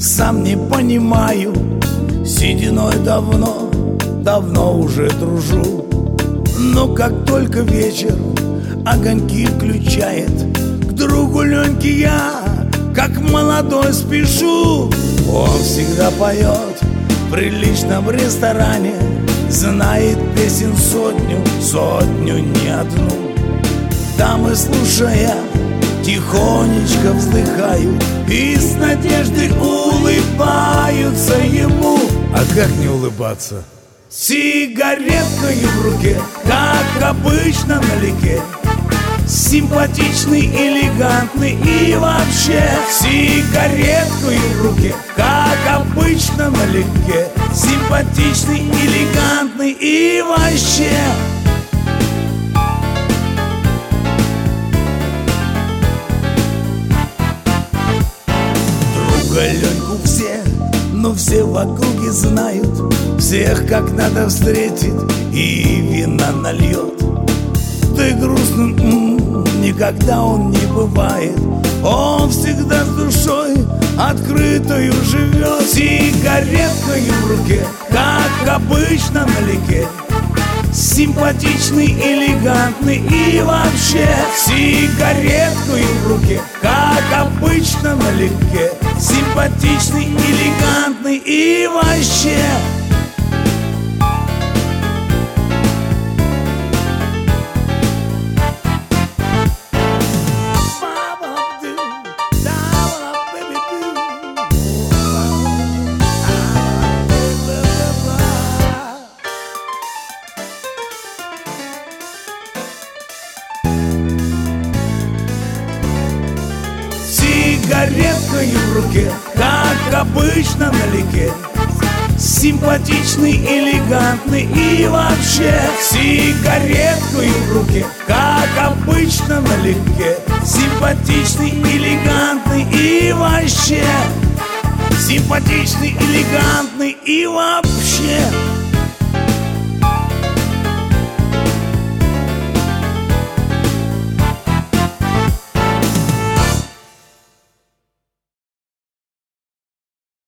сам не понимаю. Сединой давно уже дружу. Но как только вечер огоньки включает, к другу Леньке я, как молодой, спешу. Он всегда поет в приличном ресторане, знает песен сотню, не одну. Дамы, слушая, тихонечко вздыхают и с надеждой улыбаются ему. А как не улыбаться? Сигареткой в руке, как обычно налегке, симпатичный, элегантный и вообще. Сигареткой в руке, как обычно налегке, симпатичный, элегантный и вообще. Друга Леньку все в округе знают, всех как надо встретит и вина нальет. Да и грустным никогда он не бывает, он всегда с душой открытою живет. Сигареткой в руке, как обычно налегке, симпатичный, элегантный и вообще. Сигареткой в руке, как обычно налегке, симпатичный, элегантный и вообще. Сигареткой в руке, как обычно налегке, симпатичный, элегантный и вообще. Сигареткой в руке, как обычно налегке, симпатичный, элегантный и вообще. Симпатичный, элегантный и вообще.